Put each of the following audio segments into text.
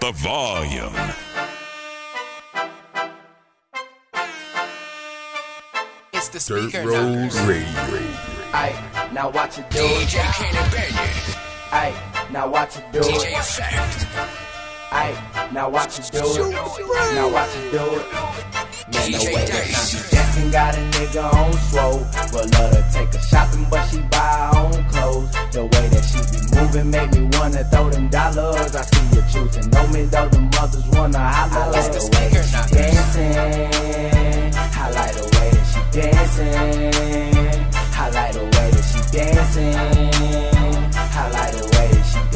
the volume. It's the Dirt speaker Road knocker. Radio. Ayy, now watch it do DJ it. Kenny Bennett. Ayy, now watch it do DJ it. Effect. Ayy, now watch it do it. Now watch it do it. Man, the DJ way that Dash. she dancing got a nigga on swole. Will let her take her shopping, but she buy her own clothes. The way that she be moving make me wanna throw them dollars. I see you choosing, know me though the mothers wanna holler. It's Like the the way speaker that she dancing. I like the way that she dancing. I like the way that she dancing. I like the way that she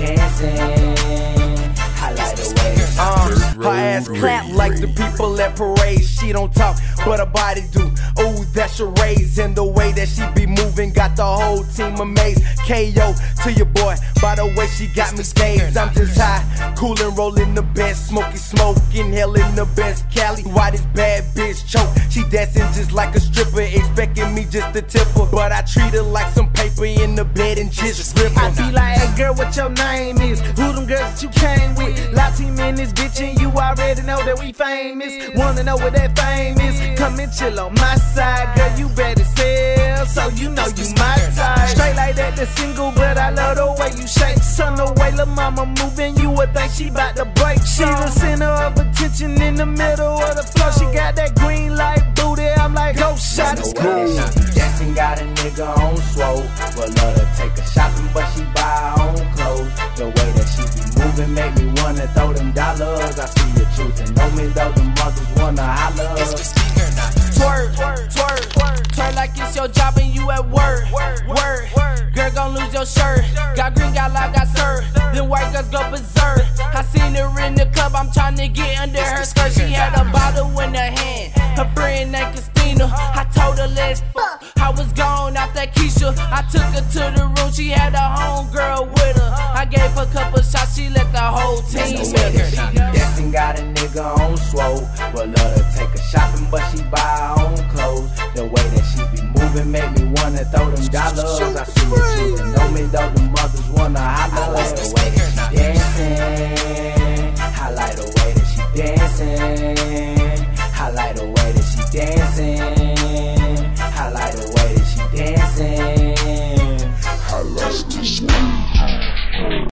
dancing. I like the way that Dirt her ass Road clap Radio. like the people at parades. She don't talk, but her body do. Ooh, that's a raise. And the way that she be moving got the whole team amazed. KO to your boy, by the way she got me dazed. I'm just high, cool and rolling the best. Smoky smoke, inhaling the best. Cali, why this bad bitch choke? She dancing just like a stripper, expecting me just to tip her. But I treat her like some paper in the bed and just rip her. I be like, hey girl, what your name is? Who them girls that you came with? Lot team in this bitch and you already know that we famous. Wanna know what that fame is? Come and chill on my side, girl, you better sell, so you know you my type. Straight like that, the single, but I love the way you shake. Son, the way lil' mama moving, you would think she bout to break. She the center of attention in the middle of the floor. She got that green light booty, I'm like, go shot, it's the way cool. that she be dancing got a nigga on swole. Will let her take her shopping, but she buy her own clothes. The way that she be moving make me wanna throw them dollars. I see you choosing, know me though the mothers wanna holler. It's the speaker knocker. Twerk, twerk, twerk like it's your job and you at work. Girl gon' lose your shirt. Got green, got loud, got served. Then white girls go berserk. I seen her in the club, I'm tryna get under her skirt. She had a bottle in her hand. Her friend named Christina. I told her let's fuck. I was gone off that Keisha. I took her to the room, she had a homegirl with her. I gave her a couple shots, she let the whole team The way with her. that she be dancing got a nigga on swole. Will let her take her shopping, but she buy her own clothes. The way that she be moving make me wanna throw them dollars. I see you choosing, know me though the mothers wanna holler. It's the The way speaker that she knocker. dancing.